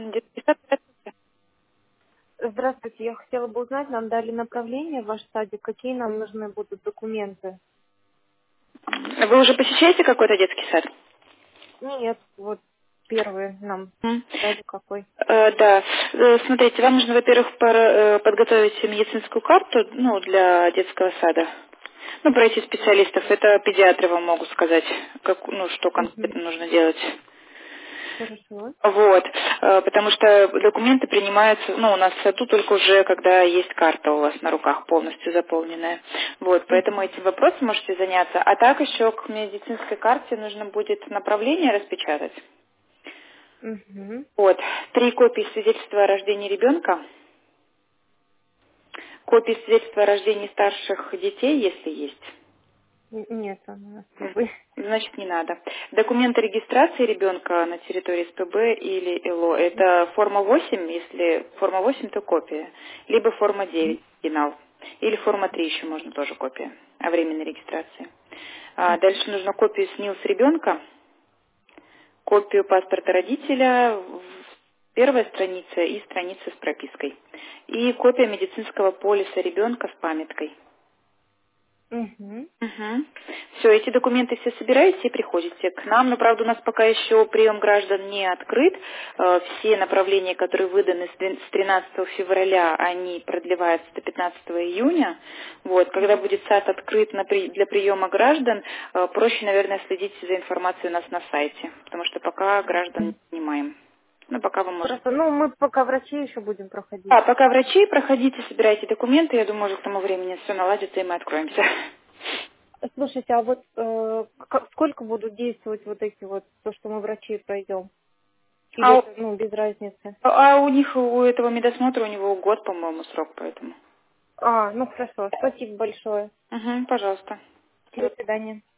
Детский сад, здравствуйте. Здравствуйте, я хотела бы узнать, нам дали направление в ваш садик, какие нам нужны будут документы? Вы уже посещаете какой-то детский сад? Нет, вот первый нам М. дали какой. Да. Смотрите, вам нужно, во-первых, подготовить медицинскую карту, ну, для детского сада. Ну, пройти специалистов. Это педиатры вам могут сказать, как, ну, что Угу. конкретно нужно делать. Хорошо. Вот, потому что документы принимаются, ну, у нас в саду только уже, когда есть карта у вас на руках полностью заполненная. Вот, поэтому Угу. этим вопросом можете заняться. А так еще к медицинской карте нужно будет направление распечатать. Угу. Вот, 3 копии свидетельства о рождении ребенка, копии свидетельства о рождении старших детей, если есть. Нет, он у нас с М, собой. Значит, не надо. Документы регистрации ребенка на территории СПБ или ИЛО. Это форма 8, если форма 8, то копия. Либо форма 9, оригинал. Или форма 3 еще можно тоже копия о временной регистрации. Дальше нужно копию СНИЛС ребенка, копию паспорта родителя, первая страница и страница с пропиской. И копия медицинского полиса ребенка с памяткой. Угу. Угу. Все, эти документы все собираете и приходите к нам. Но, правда, у нас пока еще прием граждан не открыт. Все направления, которые выданы с 13 февраля, они продлеваются до 15 июня. Вот, когда будет сад открыт для приема граждан, проще, наверное, следить за информацией у нас на сайте, потому что пока граждан не принимаем. Ну, пока вы можете. Просто, мы пока врачи еще будем проходить. Пока врачи, проходите, собирайте документы. Я думаю, уже к тому времени все наладится, и мы откроемся. Слушайте, а вот сколько будут действовать вот эти вот, то, что мы врачи пройдем? Или А это, без разницы? А у них, у этого медосмотра, у него год, по-моему, срок, поэтому. Хорошо. Спасибо большое. Угу, пожалуйста. До свидания.